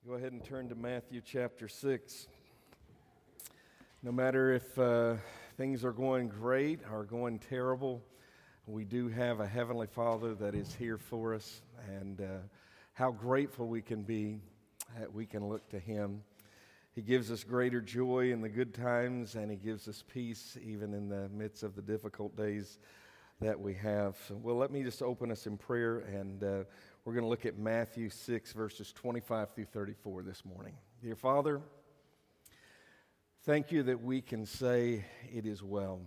Go ahead and turn to Matthew chapter 6. No matter if things are going great or going terrible, we do have a Heavenly Father that is here for us, and how grateful we can be that we can look to Him. He gives us greater joy in the good times, and He gives us peace even in the midst of the difficult days that we have. Well, let me just open us in prayer, and we're going to look at Matthew 6, verses 25 through 34 this morning. Dear Father, thank you that we can say it is well.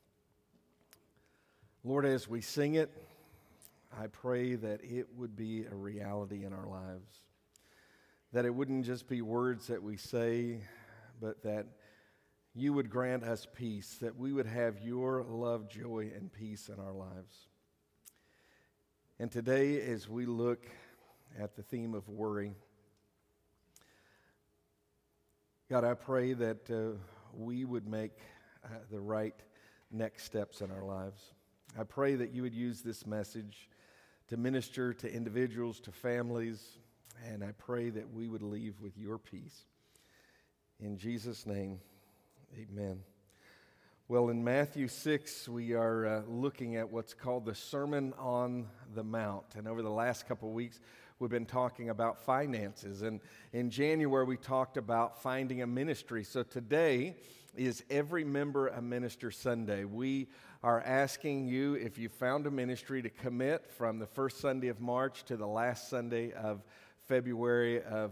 Lord, as we sing it, I pray that it would be a reality in our lives, that it wouldn't just be words that we say, but that you would grant us peace, that we would have your love, joy, and peace in our lives. And today, as we look at the theme of worry, God, I pray that we would make the right next steps in our lives. I pray that you would use this message to minister to individuals, to families, and I pray that we would leave with your peace. In Jesus' name, amen. Well, in Matthew 6, we are looking at what's called the Sermon on the Mount. And over the last couple of weeks, we've been talking about finances. And in January, we talked about finding a ministry. So today is Every Member a Minister Sunday. We are asking you, if you found a ministry, to commit from the first Sunday of March to the last Sunday of February of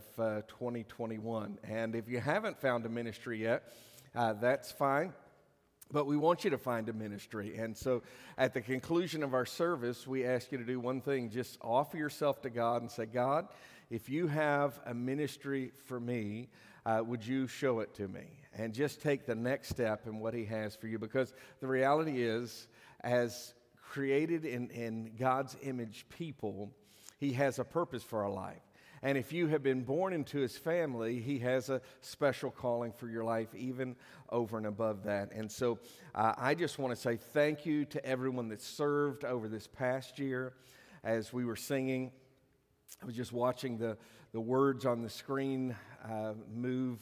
2021. And if you haven't found a ministry yet, that's fine. But we want you to find a ministry. And so at the conclusion of our service, we ask you to do one thing. Just offer yourself to God and say, God, if you have a ministry for me, would you show it to me? And just take the next step in what He has for you. Because the reality is, as created in God's image people, He has a purpose for our life. And if you have been born into His family, He has a special calling for your life, even over and above that. And so I just want to say thank you to everyone that served over this past year. As we were singing, I was just watching the words on the screen move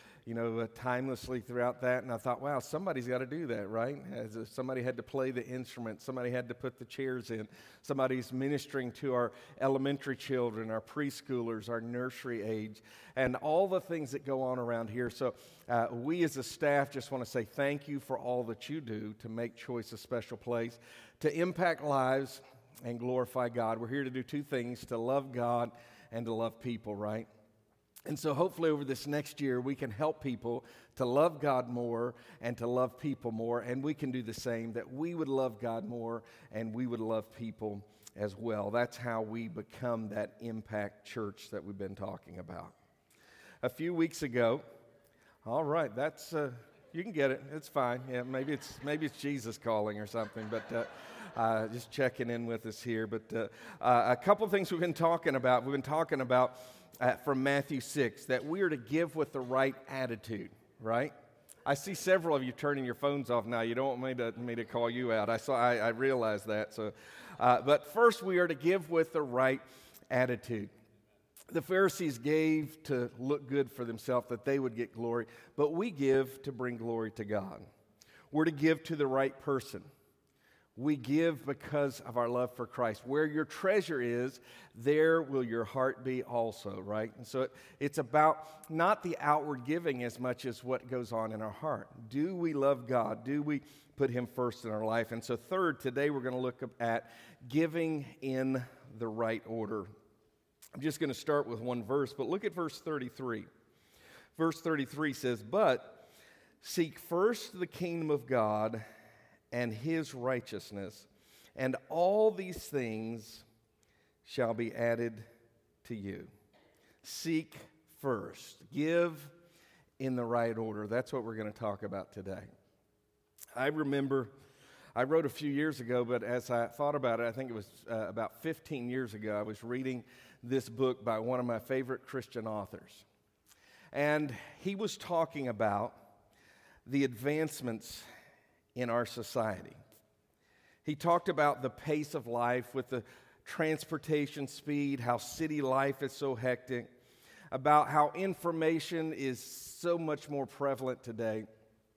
timelessly throughout that. And I thought, wow, somebody's got to do that, right? As if somebody had to play the instrument. Somebody had to put the chairs in. Somebody's ministering to our elementary children, our preschoolers, our nursery age, and all the things that go on around here. So we as a staff just want to say thank you for all that you do to make Choice a special place, to impact lives and glorify God. We're here to do two things, to love God and to love people, right? And so hopefully over this next year, we can help people to love God more and to love people more. And we can do the same, that we would love God more and we would love people as well. That's how we become that impact church that we've been talking about. A few weeks ago, all right, that's, you can get it. It's fine. Yeah, maybe it's Jesus calling or something, but just checking in with us here. But a couple things we've been talking about. We've been talking about from Matthew 6, that we are to give with the right attitude, right? I see several of you turning your phones off now. You don't want me to call you out. I realize that. So, but first, we are to give with the right attitude. The Pharisees gave to look good for themselves, that they would get glory, but we give to bring glory to God. We're to give to the right person. We give because of our love for Christ. Where your treasure is, there will your heart be also, right? And so it's about not the outward giving as much as what goes on in our heart. Do we love God? Do we put Him first in our life? And so third, today we're going to look at giving in the right order. I'm just going to start with one verse, but look at verse 33. Verse 33 says, "But seek first the kingdom of God and His righteousness, and all these things shall be added to you." Seek first. Give in the right order. That's what we're going to talk about today. I remember, I wrote a few years ago, but as I thought about it, I think it was about 15 years ago, I was reading this book by one of my favorite Christian authors. And he was talking about the advancements in our society. He talked about the pace of life with the transportation speed, how city life is so hectic, about how information is so much more prevalent today.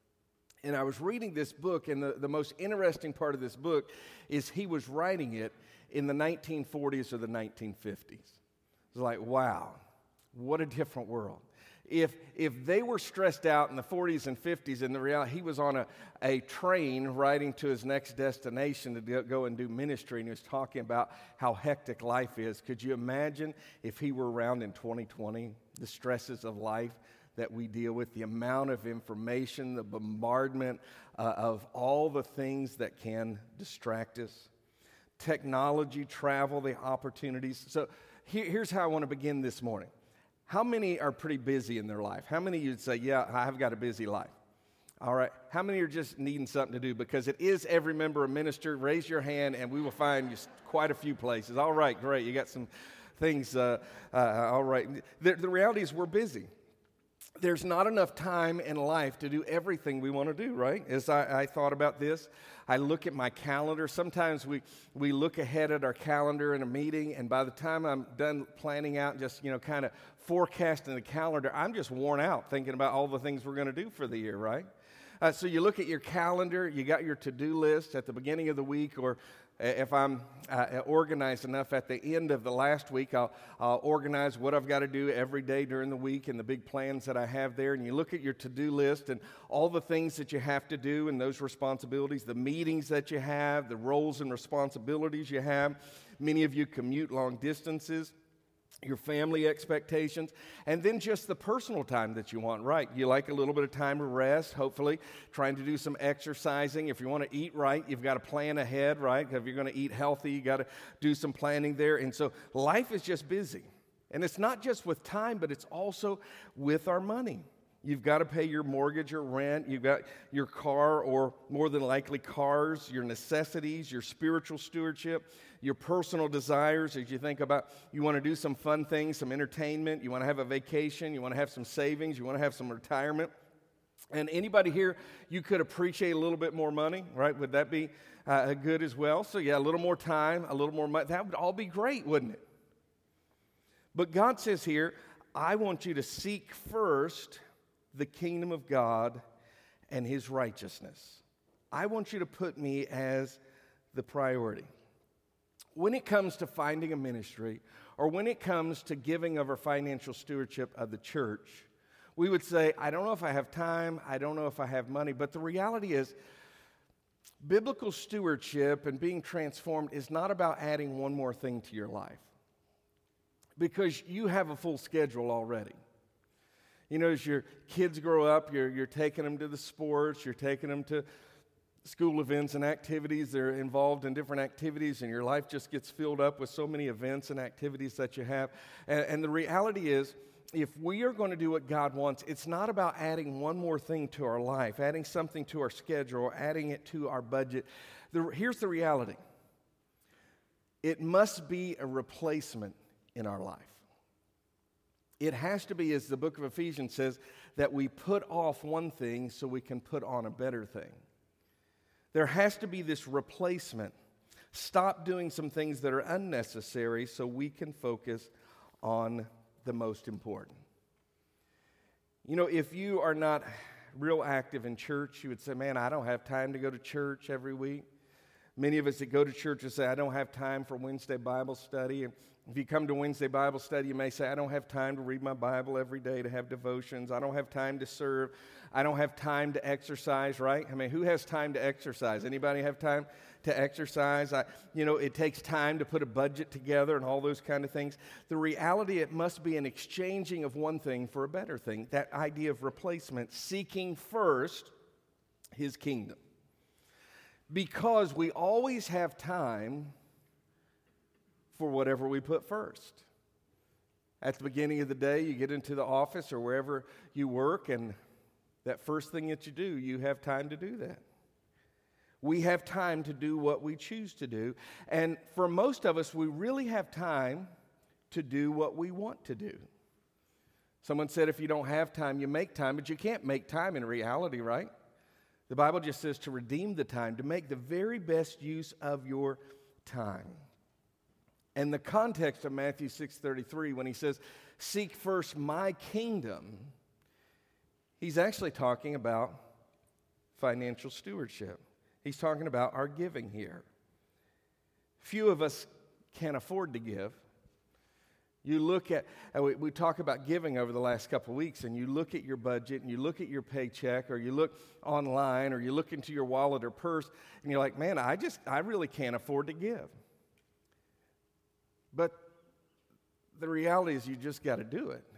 And I was reading this book, and the most interesting part of this book is he was writing it in the 1940s or the 1950s. It's like, wow, what a different world. If they were stressed out in the 40s and 50s, in the reality, he was on a train riding to his next destination to go and do ministry, and he was talking about how hectic life is. Could you imagine if he were around in 2020, the stresses of life that we deal with, the amount of information, the bombardment of all the things that can distract us, technology, travel, the opportunities. So here's how I want to begin this morning. How many are pretty busy in their life? How many of you would say, yeah, I've got a busy life? All right. How many are just needing something to do? Because it is every member a minister. Raise your hand and we will find you quite a few places. All right, great. You got some things. All right. The reality is we're busy. There's not enough time in life to do everything we want to do, right? As I thought about this, I look at my calendar. Sometimes we look ahead at our calendar in a meeting, and by the time I'm done planning out, just, kind of forecasting the calendar, I'm just worn out thinking about all the things we're going to do for the year, right? So you look at your calendar, you got your to-do list at the beginning of the week, or if I'm organized enough at the end of the last week, I'll organize what I've got to do every day during the week and the big plans that I have there. And you look at your to-do list and all the things that you have to do and those responsibilities, the meetings that you have, the roles and responsibilities you have. Many of you commute long distances. Your family expectations, and then just the personal time that you want, right? You like a little bit of time to rest, hopefully, trying to do some exercising. If you want to eat right, you've got to plan ahead, right? If you're going to eat healthy, you got to do some planning there. And so life is just busy. And it's not just with time, but it's also with our money. You've got to pay your mortgage or rent. You've got your car, or more than likely cars, your necessities, your spiritual stewardship, your personal desires as you think about you want to do some fun things, some entertainment, you want to have a vacation, you want to have some savings, you want to have some retirement. And anybody here, you could appreciate a little bit more money, right? Would that be good as well? So yeah, a little more time, a little more money. That would all be great, wouldn't it? But God says here, I want you to seek first the kingdom of God and His righteousness. I want you to put me as the priority. When it comes to finding a ministry, or when it comes to giving of our financial stewardship of the church, we would say, I don't know if I have time, I don't know if I have money, but the reality is, biblical stewardship and being transformed is not about adding one more thing to your life, because you have a full schedule already. As your kids grow up, you're taking them to the sports, you're taking them to school events and activities. They're involved in different activities, and your life just gets filled up with so many events and activities that you have. And the reality is, if we are going to do what God wants, it's not about adding one more thing to our life, adding something to our schedule, or adding it to our budget. Here's the reality. It must be a replacement in our life. It has to be, as the book of Ephesians says, that we put off one thing so we can put on a better thing. There has to be this replacement. Stop doing some things that are unnecessary so we can focus on the most important. If you are not real active in church, you would say, man, I don't have time to go to church every week. Many of us that go to church will say, I don't have time for Wednesday Bible study. And if you come to Wednesday Bible study, you may say, I don't have time to read my Bible every day, to have devotions. I don't have time to serve. I don't have time to exercise, right? I mean, who has time to exercise? Anybody have time to exercise? It takes time to put a budget together and all those kind of things. The reality, it must be an exchanging of one thing for a better thing. That idea of replacement, seeking first His kingdom. Because we always have time for whatever we put first. At the beginning of the day, you get into the office or wherever you work, and that first thing that you do, you have time to do that. We have time to do what we choose to do. And for most of us, we really have time to do what we want to do. Someone said if you don't have time, you make time, but you can't make time in reality, right? The Bible just says to redeem the time, to make the very best use of your time. And the context of Matthew 6:33, when He says, seek first my kingdom, he's actually talking about financial stewardship. He's talking about our giving here. Few of us can afford to give. You look at, we talk about giving over the last couple of weeks, and you look at your budget, and you look at your paycheck, or you look online, or you look into your wallet or purse, and you're like, man, I really can't afford to give. But the reality is you just got to do it.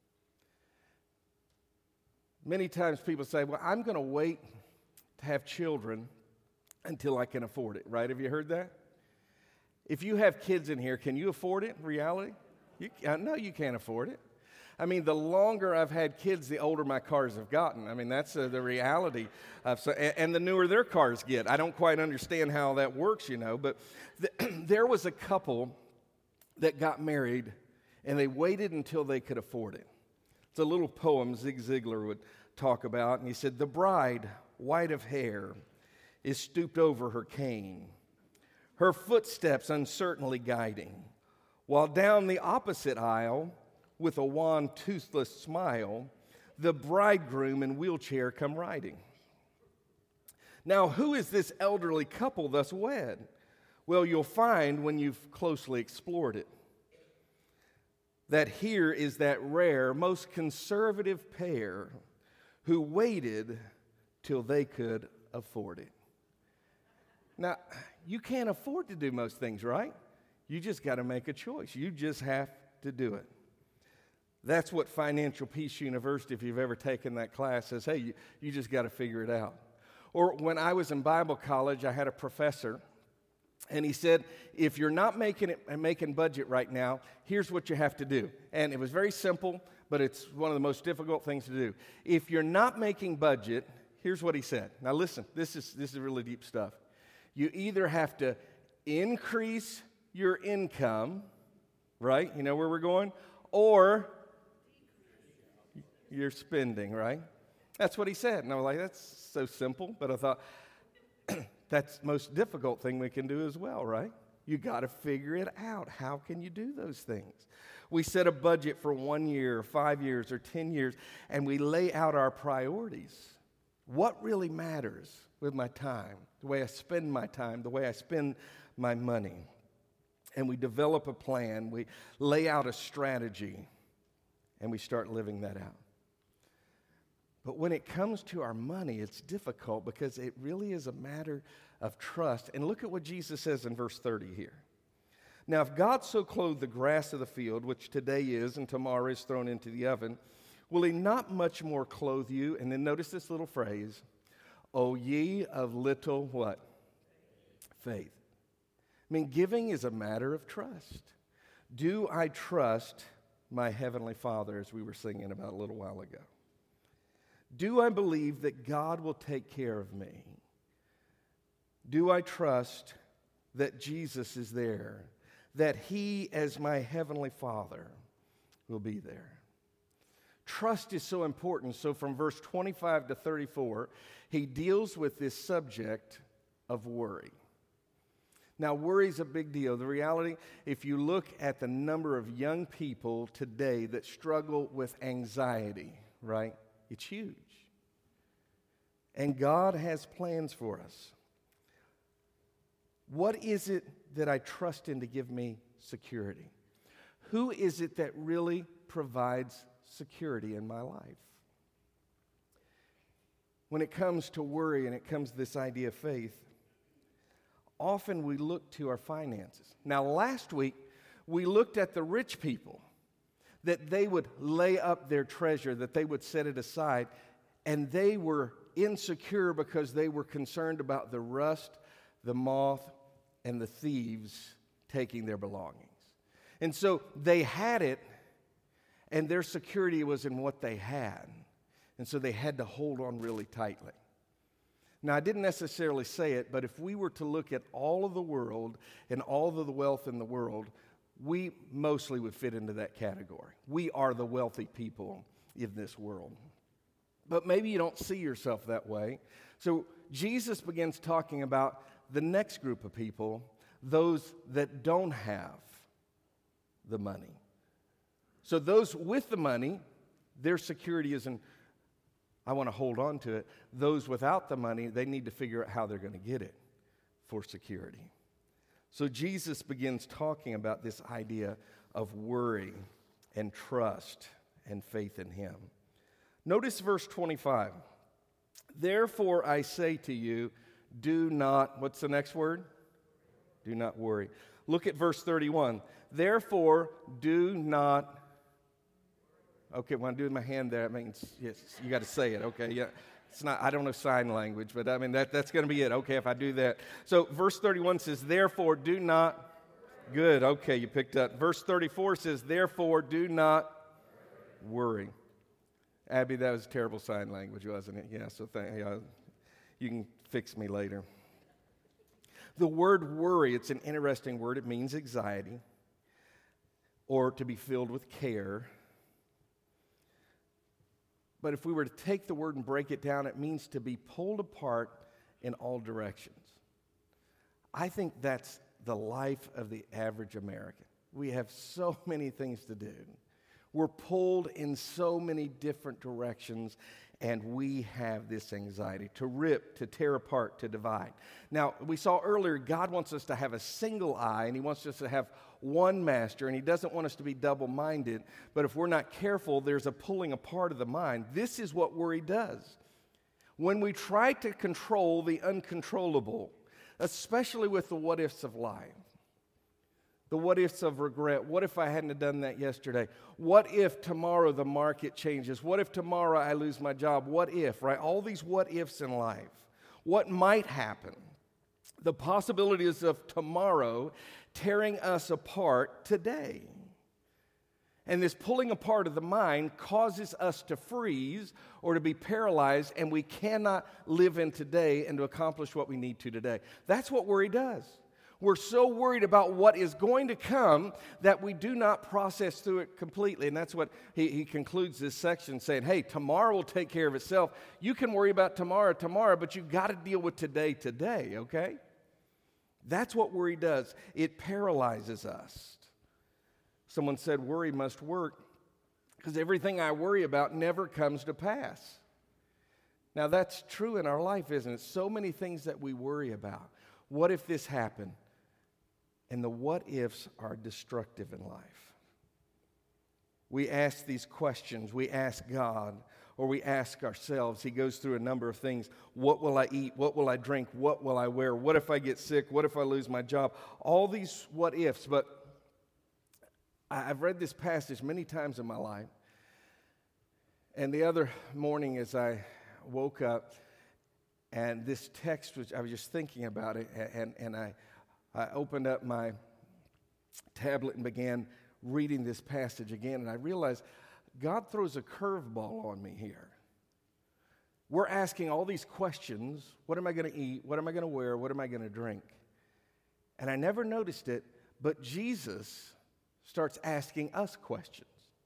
Many times people say, well, I'm going to wait to have children until I can afford it, right? Have you heard that? If you have kids in here, can you afford it in reality? No, you can't afford it. I mean, the longer I've had kids, the older my cars have gotten. I mean, that's the reality. And the newer their cars get. I don't quite understand how that works, but there was a couple that got married, and they waited until they could afford it. It's a little poem Zig Ziglar would talk about, and he said, "The bride, white of hair, is stooped over her cane, her footsteps uncertainly guiding, while down the opposite aisle, with a wan, toothless smile, the bridegroom in wheelchair come riding. Now, who is this elderly couple thus wed? Well, you'll find when you've closely explored it, that here is that rare, most conservative pair who waited till they could afford it." Now, you can't afford to do most things, right? You just got to make a choice. You just have to do it. That's what Financial Peace University, if you've ever taken that class, says, hey, you just got to figure it out. Or when I was in Bible college, I had a professor, and he said, if you're not making budget right now, here's what you have to do. And it was very simple, but it's one of the most difficult things to do. If you're not making budget, here's what he said. Now listen, this is really deep stuff. You either have to increase your income, right? You know where we're going? Or your spending, right? That's what he said. And I was like, that's so simple. But I thought, that's the most difficult thing we can do as well, right? You got to figure it out. How can you do those things? We set a budget for 1 year, 5 years, or 10 years, and we lay out our priorities. What really matters with my time, the way I spend my time, the way I spend my money? And we develop a plan, we lay out a strategy, and we start living that out. But when it comes to our money, it's difficult because it really is a matter of trust. And look at what Jesus says in verse 30 here. Now, if God so clothed the grass of the field, which today is and tomorrow is thrown into the oven, will he not much more clothe you? And then notice this little phrase, O ye of little what? Faith. I mean, giving is a matter of trust. Do I trust my Heavenly Father, as we were singing about a little while ago? Do I believe that God will take care of me? Do I trust that Jesus is there, that He, as my Heavenly Father, will be there? Trust is so important. So from verse 25 to 34, he deals with this subject of worry. Now, worry is a big deal. The reality, if you look at the number of young people today that struggle with anxiety, right? It's huge. And God has plans for us. What is it that I trust in to give me security? Who is it that really provides security in my life? When it comes to worry and it comes to this idea of faith, often we look to our finances. Now, last week, we looked at the rich people, that they would lay up their treasure, that they would set it aside, and they were insecure because they were concerned about the rust, the moth, and the thieves taking their belongings. And so they had it, and their security was in what they had. And so they had to hold on really tightly. Now, I didn't necessarily say it, but if we were to look at all of the world and all of the wealth in the world, we mostly would fit into that category. We are the wealthy people in this world. But maybe you don't see yourself that way. So Jesus begins talking about the next group of people, those that don't have the money. So those with the money, their security isn't, I want to hold on to it. Those without the money, they need to figure out how they're going to get it for security. So Jesus begins talking about this idea of worry and trust and faith in him. Notice verse 25. Therefore I say to you, do not, what's the next word? Do not worry. Look at verse 31. Therefore do not, okay, when I do my hand there, it means, yes, you got to say it, okay, yeah. It's not, I don't know sign language, but I mean, that's going to be it, okay, if I do that. So verse 31 says, therefore do not, good, okay, you picked up. Verse 34 says, therefore do not worry. Abby, that was terrible sign language, wasn't it? Yeah, so you can fix me later. The word worry, it's an interesting word. It means anxiety or to be filled with care. But if we were to take the word and break it down, it means to be pulled apart in all directions. I think that's the life of the average American. We have so many things to do. We're pulled in so many different directions, and we have this anxiety to rip, to tear apart, to divide. Now, we saw earlier, God wants us to have a single eye, and he wants us to have one master, and he doesn't want us to be double-minded. But if we're not careful, there's a pulling apart of the mind. This is what worry does. When we try to control the uncontrollable, especially with the what-ifs of life, the what-ifs of regret. What if I hadn't have done that yesterday? What if tomorrow the market changes? What if tomorrow I lose my job? What if, right? All these what-ifs in life. What might happen? The possibilities of tomorrow tearing us apart today. And this pulling apart of the mind causes us to freeze or to be paralyzed, and we cannot live in today and to accomplish what we need to today. That's what worry does. We're so worried about what is going to come that we do not process through it completely. And that's what he concludes this section saying, hey, tomorrow will take care of itself. You can worry about tomorrow, but you've got to deal with today, okay? That's what worry does. It paralyzes us. Someone said worry must work because everything I worry about never comes to pass. Now that's true in our life, isn't it? So many things that we worry about. What if this happened? And the what-ifs are destructive in life. We ask these questions. We ask God, or we ask ourselves. He goes through a number of things. What will I eat? What will I drink? What will I wear? What if I get sick? What if I lose my job? All these what-ifs. But I've read this passage many times in my life. And the other morning as I woke up, and this text, I was just thinking about it, and I opened up my tablet and began reading this passage again, and I realized God throws a curveball on me here. We're asking all these questions. What am I going to eat? What am I going to wear? What am I going to drink? And I never noticed it, but Jesus starts asking us questions.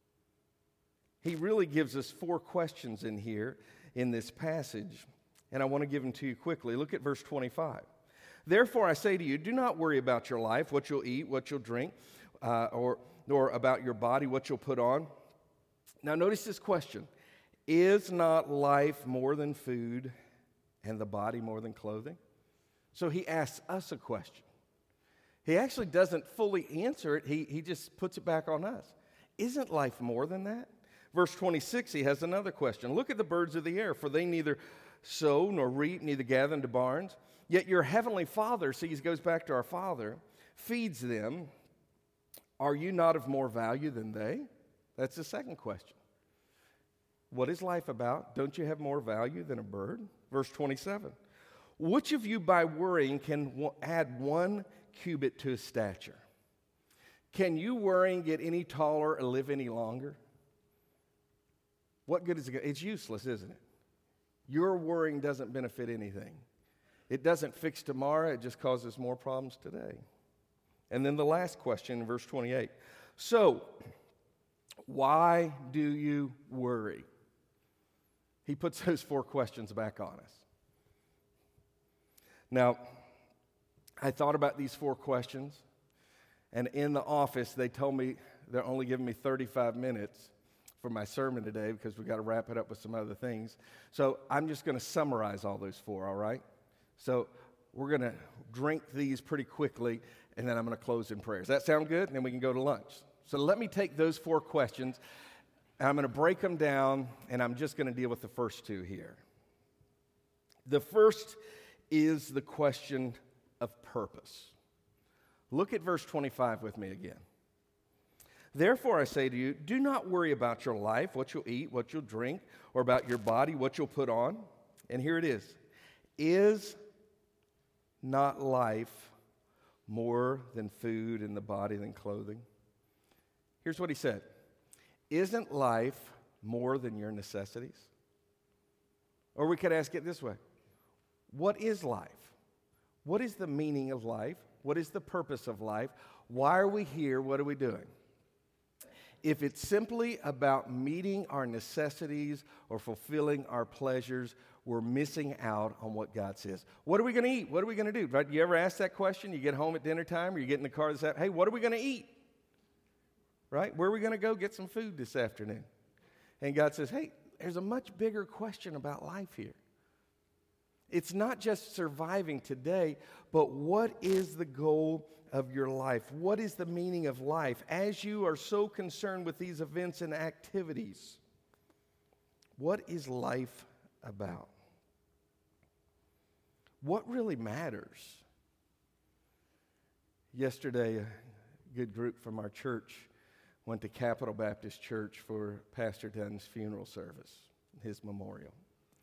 He really gives us 4 questions in here in this passage. And I want to give them to you quickly. Look at verse 25. Therefore, I say to you, do not worry about your life, what you'll eat, what you'll drink, nor about your body, what you'll put on. Now, notice this question. Is not life more than food and the body more than clothing? So he asks us a question. He actually doesn't fully answer it. He just puts it back on us. Isn't life more than that? Verse 26, he has another question. Look at the birds of the air, for they neither sow nor reap, neither gather into barns. Yet your heavenly Father, see, he goes back to our Father, feeds them. Are you not of more value than they? That's the second question. What is life about? Don't you have more value than a bird? Verse 27. Which of you by worrying can add 1 cubit to his stature? Can you worrying get any taller or live any longer? What good is it? It's useless, isn't it? Your worrying doesn't benefit anything. It doesn't fix tomorrow. It just causes more problems today. And then the last question in verse 28. So, why do you worry? He puts those 4 questions back on us. Now, I thought about these 4 questions, and in the office they told me they're only giving me 35 minutes for my sermon today because we've got to wrap it up with some other things. So I'm just going to summarize all those four, all right? So we're going to drink these pretty quickly, and then I'm going to close in prayer. Does that sound good? And then we can go to lunch. So let me take those four questions, and I'm going to break them down, and I'm just going to deal with the first two here. The first is the question of purpose. Look at verse 25 with me again. Therefore, I say to you, do not worry about your life, what you'll eat, what you'll drink, or about your body, what you'll put on. And here it is. Is not life more than food and the body than clothing? Here's what he said. Isn't life more than your necessities? Or we could ask it this way. What is life? What is the meaning of life? What is the purpose of life? Why are we here? What are we doing? If it's simply about meeting our necessities or fulfilling our pleasures, we're missing out on what God says. What are we going to eat? What are we going to do? Right? You ever ask that question? You get home at dinner time or you get in the car and say, hey, what are we going to eat? Right? Where are we going to go get some food this afternoon? And God says, hey, there's a much bigger question about life here. It's not just surviving today, but what is the goal of your life? What is the meaning of life? As you are so concerned with these events and activities, what is life about? What really matters? Yesterday, a good group from our church went to Capitol Baptist Church for Pastor Dunn's funeral service, his memorial.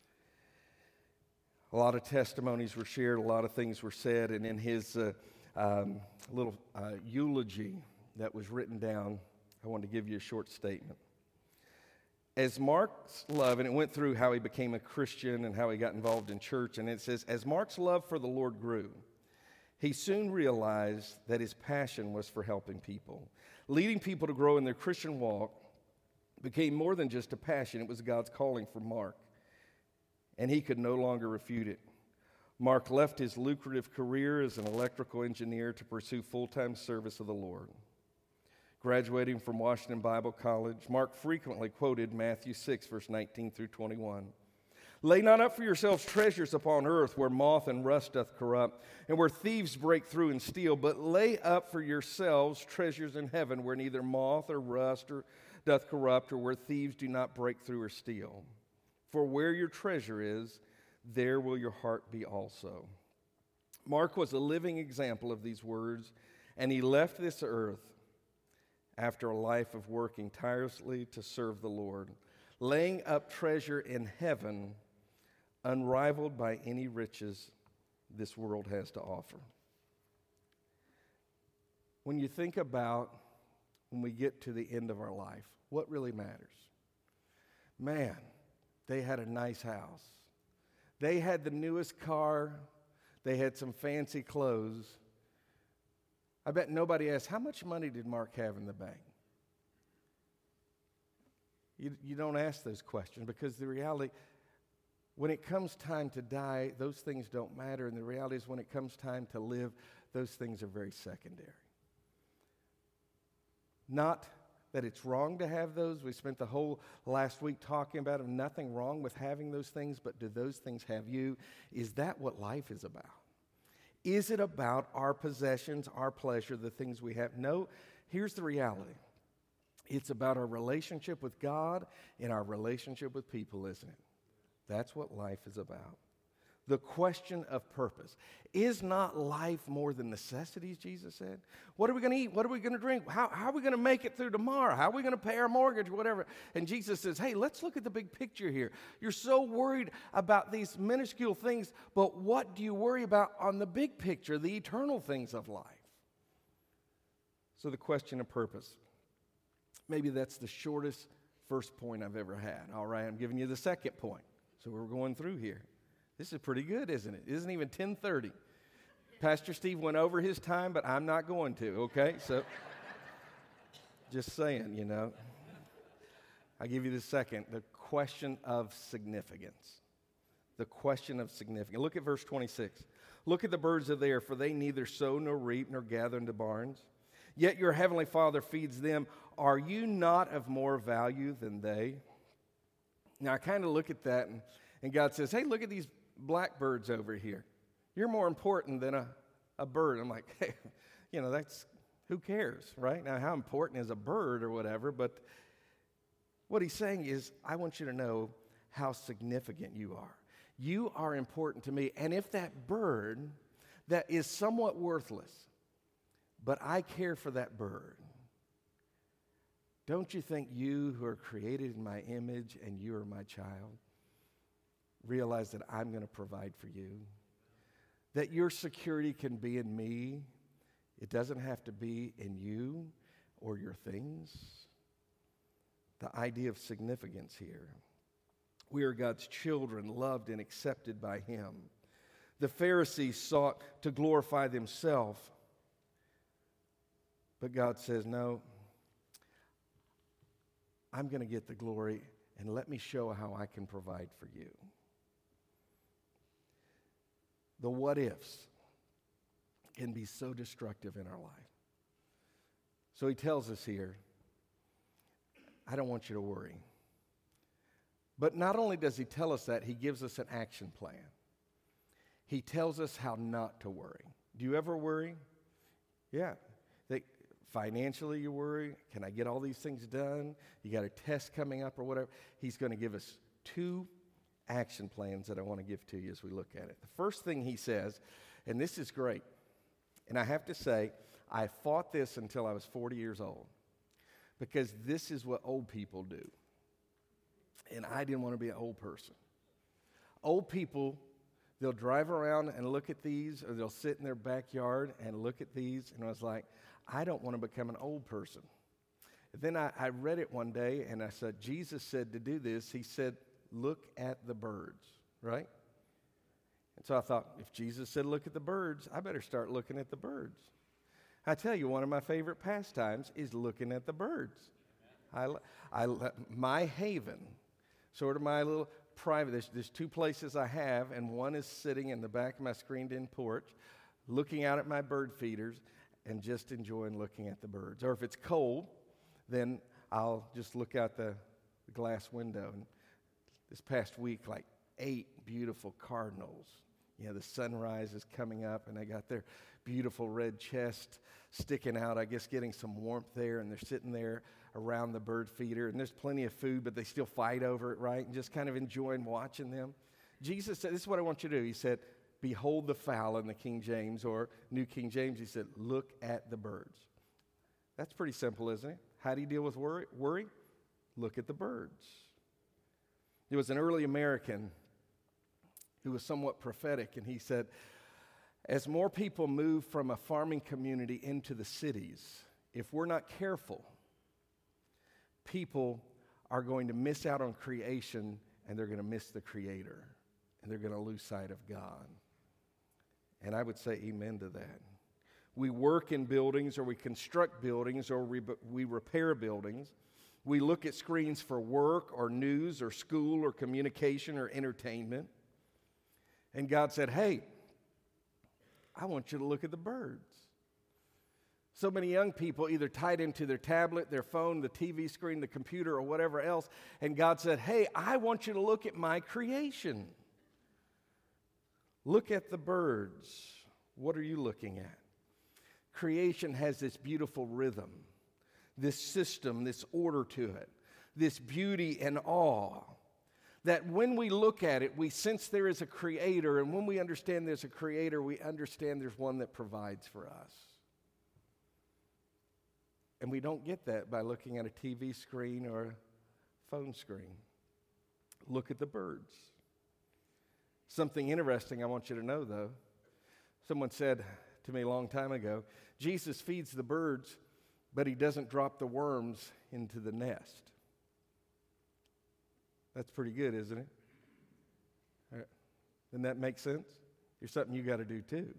A lot of testimonies were shared, a lot of things were said, and in his little eulogy that was written down, I want to give you a short statement. As Mark's love, and it went through how he became a Christian and how he got involved in church, and it says, as Mark's love for the Lord grew, he soon realized that his passion was for helping people. Leading people to grow in their Christian walk became more than just a passion, it was God's calling for Mark, and he could no longer refute it. Mark left his lucrative career as an electrical engineer to pursue full-time service of the Lord. Graduating from Washington Bible College, Mark frequently quoted Matthew 6, verse 19 through 21. Lay not up for yourselves treasures upon earth where moth and rust doth corrupt, and where thieves break through and steal, but lay up for yourselves treasures in heaven where neither moth or rust doth corrupt, or where thieves do not break through or steal. For where your treasure is, there will your heart be also. Mark was a living example of these words, and he left this earth after a life of working tirelessly to serve the Lord, laying up treasure in heaven, unrivaled by any riches this world has to offer. When you think about when we get to the end of our life, what really matters? Man, they had a nice house. They had the newest car. They had some fancy clothes. I bet nobody asked, how much money did Mark have in the bank? You don't ask those questions because the reality, when it comes time to die, those things don't matter. And the reality is when it comes time to live, those things are very secondary. Not that it's wrong to have those. We spent the whole last week talking about it. Nothing wrong with having those things, but do those things have you? Is that what life is about? Is it about our possessions, our pleasure, the things we have? No, here's the reality. It's about our relationship with God and our relationship with people, isn't it? That's what life is about. The question of purpose. Is not life more than necessities, Jesus said? What are we going to eat? What are we going to drink? How are we going to make it through tomorrow? How are we going to pay our mortgage, whatever? And Jesus says, hey, let's look at the big picture here. You're so worried about these minuscule things, but what do you worry about on the big picture, the eternal things of life? So the question of purpose. Maybe that's the shortest first point I've ever had. All right, I'm giving you the second point. So we're going through here. This is pretty good, isn't it? It isn't even 10:30. Pastor Steve went over his time, but I'm not going to, okay? So just saying, you know. I give you the second, the question of significance. The question of significance. Look at verse 26. Look at the birds of the air, for they neither sow nor reap nor gather into barns. yet your heavenly Father feeds them. Are you not of more value than they? Now, I kind of look at that, and God says, hey, look at these blackbirds over here. You're more important than a bird. I'm like, hey, that's, who cares, right? Now, how important is a bird or whatever, but what he's saying is, I want you to know how significant you are. You are important to me. And if that bird that is somewhat worthless, but I care for that bird, don't you think you who are created in my image and you are my child realize that I'm going to provide for you? That your security can be in me. It doesn't have to be in you or your things. The idea of significance here. We are God's children, loved and accepted by Him. The Pharisees sought to glorify themselves, but God says, no, I'm going to get the glory, and let me show how I can provide for you. The what ifs can be so destructive in our life. So he tells us here, I don't want you to worry. But not only does he tell us that, he gives us an action plan. He tells us how not to worry. Do you ever worry? Yeah. Financially you worry. Can I get all these things done? You got a test coming up or whatever. He's going to give us 2 action plans that I want to give to you as we look at it. The first thing he says, and this is great, and I have to say, I fought this until I was 40 years old, because this is what old people do. And I didn't want to be an old person. Old people, they'll drive around and look at these, or they'll sit in their backyard and look at these, and I was like, I don't want to become an old person. And then I read it one day, and I said, Jesus said to do this. He said, look at the birds, right? And so I thought, if Jesus said look at the birds, I better start looking at the birds. I tell you, one of my favorite pastimes is looking at the birds. My haven, sort of my little private, there's 2 places I have, and one is sitting in the back of my screened-in porch, looking out at my bird feeders, and just enjoying looking at the birds. Or if it's cold, then I'll just look out the glass window. And this past week, like 8 beautiful cardinals. The sunrise is coming up, and they got their beautiful red chest sticking out, I guess getting some warmth there, and they're sitting there around the bird feeder, and there's plenty of food, but they still fight over it, right? And just kind of enjoying watching them. Jesus said, this is what I want you to do. He said, behold the fowl in the King James, or New King James. He said, look at the birds. That's pretty simple, isn't it? How do you deal with worry? Look at the birds. There was an early American who was somewhat prophetic, and he said, as more people move from a farming community into the cities, if we're not careful, people are going to miss out on creation, and they're going to miss the Creator, and they're going to lose sight of God. And I would say amen to that. We work in buildings, or we construct buildings, or we repair buildings. We look at screens for work or news or school or communication or entertainment. And God said, hey, I want you to look at the birds. So many young people either tied into their tablet, their phone, the TV screen, the computer, or whatever else. And God said, hey, I want you to look at my creation. Look at the birds. What are you looking at? Creation has this beautiful rhythm, this system, this order to it, this beauty and awe, that when we look at it, we sense there is a creator, and when we understand there's a creator, we understand there's one that provides for us. And we don't get that by looking at a TV screen or a phone screen. Look at the birds. Something interesting I want you to know, though. Someone said to me a long time ago, Jesus feeds the birds, but he doesn't drop the worms into the nest. That's pretty good, isn't it? Doesn't that make sense? Here's something you got to do too.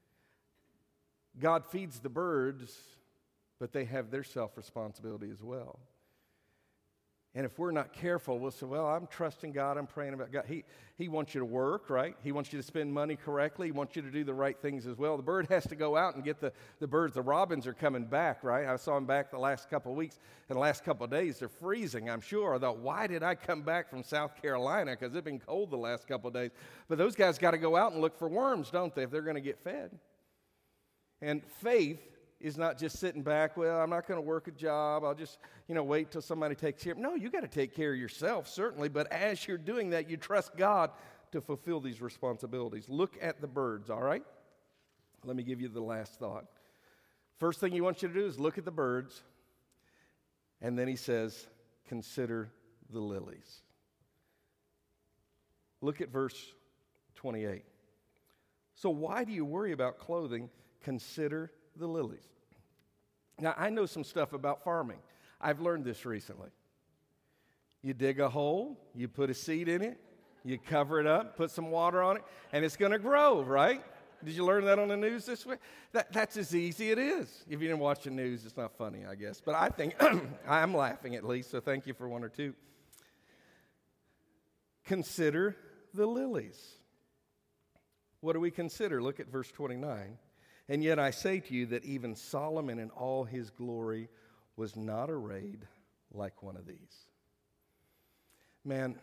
God feeds the birds, but they have their self-responsibility as well. And if we're not careful, we'll say, well, I'm trusting God, I'm praying about God. He wants you to work, right? He wants you to spend money correctly. He wants you to do the right things as well. The bird has to go out and get the birds. The robins are coming back, right? I saw them back the last couple of weeks. And the last couple of days, they're freezing, I'm sure. I thought, why did I come back from South Carolina? Because it's been cold the last couple of days. But those guys got to go out and look for worms, don't they, if they're going to get fed? And faith is not just sitting back, well, I'm not going to work a job. I'll just, wait till somebody takes care of me. No, you got to take care of yourself, certainly. But as you're doing that, you trust God to fulfill these responsibilities. Look at the birds, all right? Let me give you the last thought. First thing he wants you to do is look at the birds. And then he says, consider the lilies. Look at verse 28. So why do you worry about clothing? Consider the lilies. Now, I know some stuff about farming. I've learned this recently. You dig a hole, you put a seed in it, you cover it up, put some water on it, and it's going to grow, right? Did you learn that on the news this week? That's as easy it is. If you didn't watch the news, it's not funny, I guess. But I think, I'm laughing at least, so thank you for one or two. Consider the lilies. What do we consider? Look at verse 29. And yet I say to you that even Solomon in all his glory was not arrayed like one of these. Man,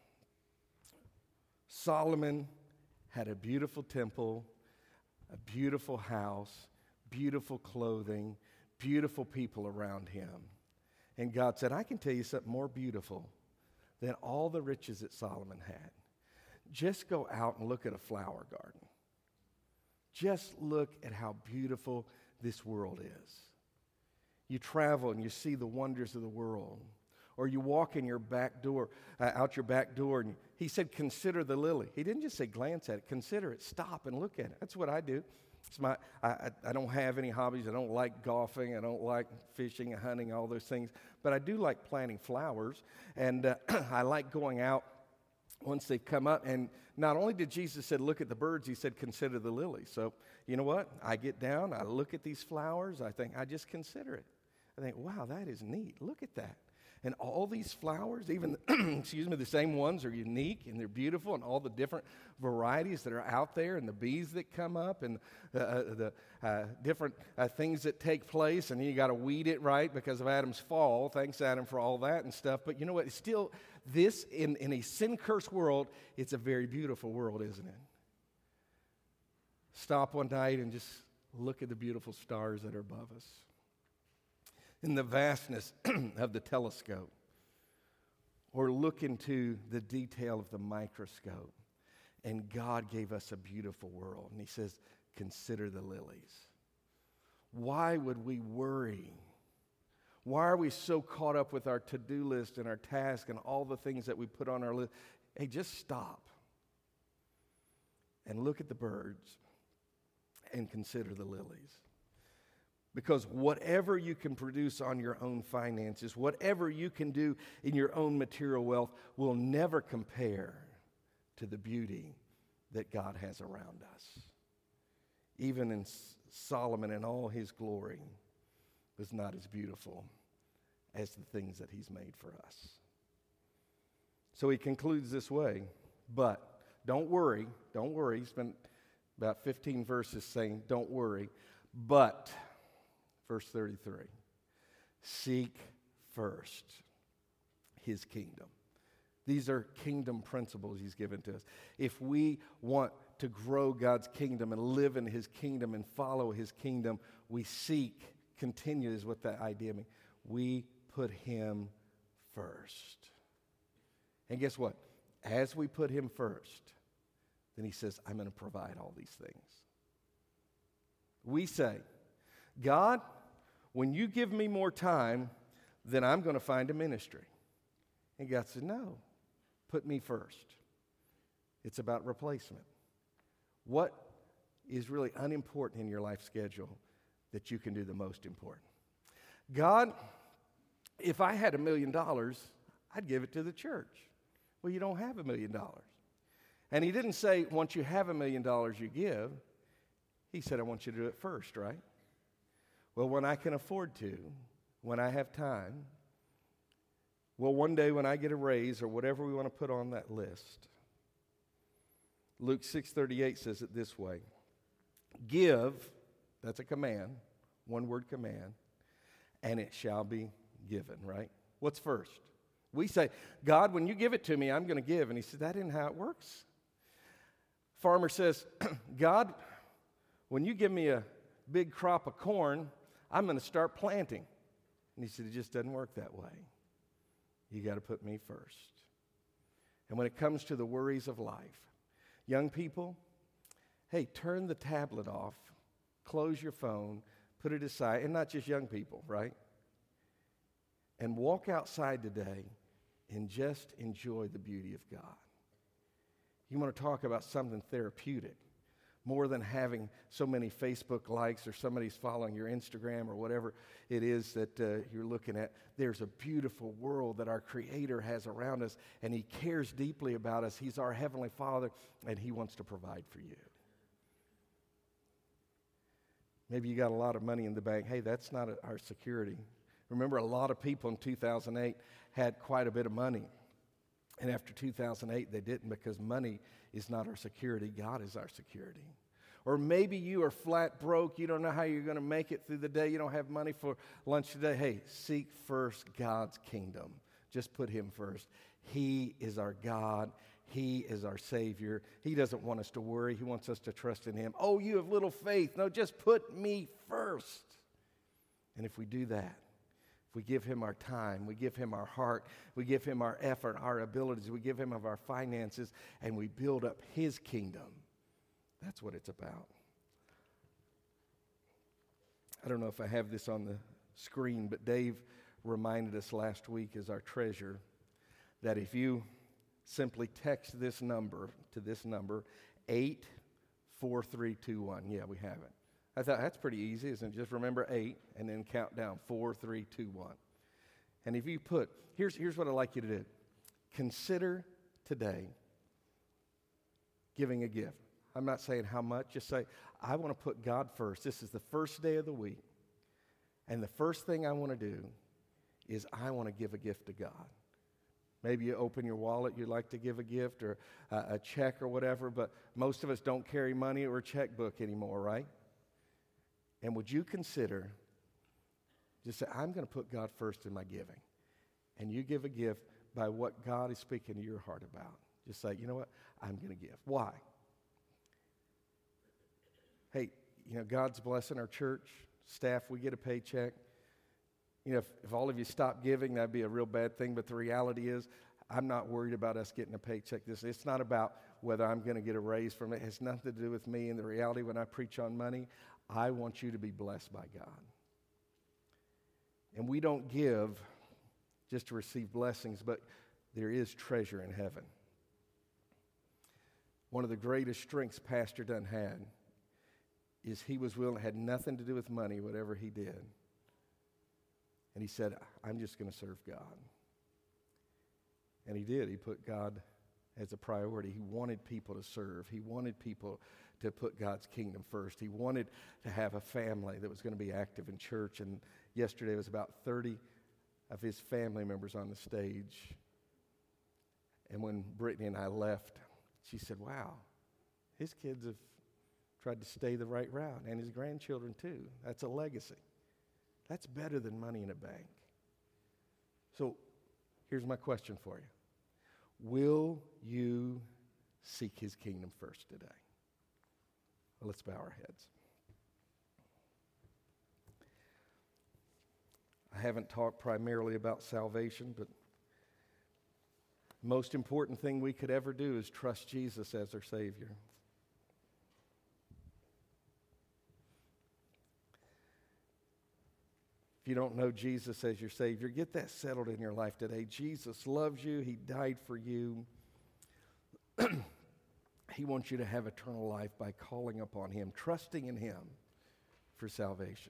Solomon had a beautiful temple, a beautiful house, beautiful clothing, beautiful people around him. And God said, I can tell you something more beautiful than all the riches that Solomon had. Just go out and look at a flower garden. Just look at how beautiful this world is. You travel and you see the wonders of the world. Or you walk in your back door, out your back door, and he said, consider the lily. He didn't just say glance at it, consider it, stop and look at it. That's what I do. I don't have any hobbies. I don't like golfing. I don't like fishing and hunting, all those things. But I do like planting flowers, and I like going out once they've come up. And not only did Jesus say, look at the birds, he said, consider the lilies. So you know what? I get down, I look at these flowers, I just consider it. I think, wow, that is neat. Look at that. And all these flowers, even, the same ones are unique and they're beautiful, and all the different varieties that are out there, and the bees that come up, and the different things that take place. And you got to weed it right because of Adam's fall. Thanks, Adam, for all that and stuff. But you know what? It's still, this, in a sin-cursed world, it's a very beautiful world, isn't it? Stop one night and just look at the beautiful stars that are above us. In the vastness of the telescope, or look into the detail of the microscope. And God gave us a beautiful world. And he says, consider the lilies. Why would we worry? Why are we so caught up with our to-do list and our task and all the things that we put on our list? Hey, just stop and look at the birds and consider the lilies. Because whatever you can produce on your own finances, whatever you can do in your own material wealth will never compare to the beauty that God has around us. Even in Solomon in all his glory was not as beautiful as the things that he's made for us. So he concludes this way, but don't worry. He spent about 15 verses saying, don't worry, but... Verse 33, seek first his kingdom. These are kingdom principles he's given to us. If we want to grow God's kingdom and live in his kingdom and follow his kingdom, we seek, continue is what that idea means. We put him first. And guess what? As we put him first, then he says, I'm going to provide all these things. We say, God, when you give me more time, then I'm going to find a ministry. And God said, no, put me first. It's about replacement. What is really unimportant in your life schedule that you can do the most important? God, if I had $1 million, I'd give it to the church. Well, you don't have $1 million. And he didn't say, once you have $1 million, you give. He said, I want you to do it first, right? Well, when I can afford to, when I have time, Well, one day when I get a raise or whatever we want to put on that list, Luke 6:38 says it this way. Give, that's a command, one word command, and it shall be given, right? What's first? We say, God, when you give it to me, I'm going to give. And he said, that isn't how it works. Farmer says, God, when you give me a big crop of corn, I'm going to start planting. And he said, it just doesn't work that way. You got to put me first. And when it comes to the worries of life, young people, hey, turn the tablet off, close your phone, put it aside, and not just young people, right? And walk outside today and just enjoy the beauty of God. You want to talk about something therapeutic, more than having so many Facebook likes or somebody's following your Instagram or whatever it is that you're looking at. There's a beautiful world that our Creator has around us, and He cares deeply about us. He's our Heavenly Father, and He wants to provide for you. Maybe you got a lot of money in the bank. Hey, that's not our security. Remember, a lot of people in 2008 had quite a bit of money. And after 2008, they didn't, because money is not our security. God is our security. Or maybe you are flat broke. You don't know how you're going to make it through the day. You don't have money for lunch today. Hey, seek first God's kingdom. Just put Him first. He is our God. He is our Savior. He doesn't want us to worry. He wants us to trust in Him. Oh, you have little faith. No, just put me first. And if we do that, if we give Him our time, we give Him our heart, we give Him our effort, our abilities, we give Him of our finances, and we build up His kingdom, that's what it's about. I don't know if I have this on the screen, but Dave reminded us last week as our treasurer that if you simply text this number to this number, 84321. Yeah, we have it. I thought that's pretty easy, isn't it? Just remember 8 and then count down 4, 3, 2, 1. And if you put, here's what I'd like you to do. Consider today giving a gift. I'm not saying how much. Just say, I want to put God first. This is the first day of the week. And the first thing I want to do is I want to give a gift to God. Maybe you open your wallet, you'd like to give a gift or a check or whatever, but most of us don't carry money or a checkbook anymore, right? And would you consider, just say, I'm going to put God first in my giving. And you give a gift by what God is speaking to your heart about. Just say, you know what? I'm going to give. Why? Hey, God's blessing our church, staff, we get a paycheck. If all of you stop giving, that'd be a real bad thing. But the reality is, I'm not worried about us getting a paycheck. It's not about whether I'm going to get a raise from it. It has nothing to do with me. And the reality, when I preach on money, I want you to be blessed by God. And we don't give just to receive blessings, but there is treasure in heaven. One of the greatest strengths Pastor Dunn had is he was willing, it had nothing to do with money, whatever he did. And he said, I'm just going to serve God. And he did. He put God as a priority. He wanted people to serve. He wanted people to put God's kingdom first. He wanted to have a family that was going to be active in church. And yesterday was about 30 of his family members on the stage. And when Brittany and I left, she said, wow, his kids have tried to stay the right route, and his grandchildren too. That's a legacy. That's better than money in a bank. So here's my question for you. Will you seek His kingdom first today? Well, let's bow our heads. I haven't talked primarily about salvation, but the most important thing we could ever do is trust Jesus as our Savior. If you don't know Jesus as your Savior, get that settled in your life today. Jesus loves you. He died for you. He wants you to have eternal life by calling upon Him, trusting in Him for salvation.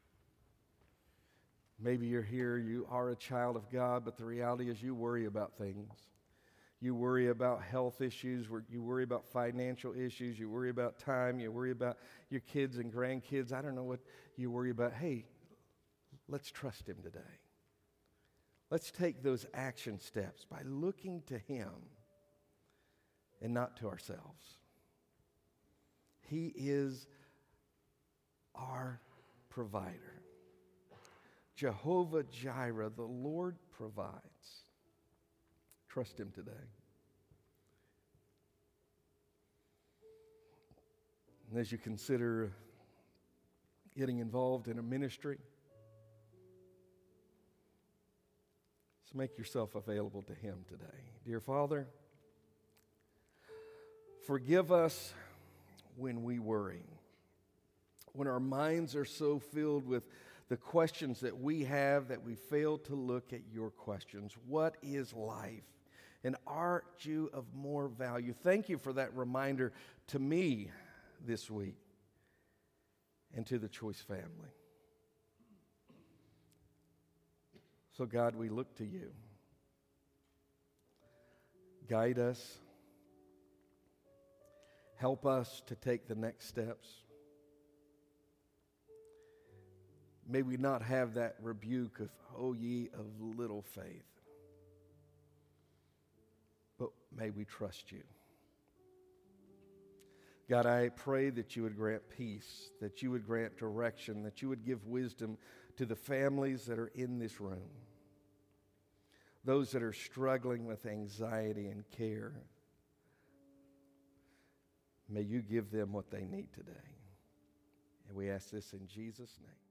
Maybe you're here, you are a child of God, but the reality is you worry about things. You worry about health issues, you worry about financial issues, you worry about time, you worry about your kids and grandkids. I don't know what you worry about. Hey, let's trust Him today. Let's take those action steps by looking to Him and not to ourselves. He is our provider. Jehovah Jireh, the Lord provides. Trust Him today. And as you consider getting involved in a ministry, just make yourself available to Him today. Dear Father, forgive us when we worry, when our minds are so filled with the questions that we have that we fail to look at your questions. What is life? And aren't you of more value? Thank you for that reminder to me this week and to the Choice family. So God, we look to you. Guide us. Help us to take the next steps. May we not have that rebuke of, "O ye of little faith." But may we trust you. God, I pray that you would grant peace, that you would grant direction, that you would give wisdom to the families that are in this room, those that are struggling with anxiety and care. May you give them what they need today. And we ask this in Jesus' name.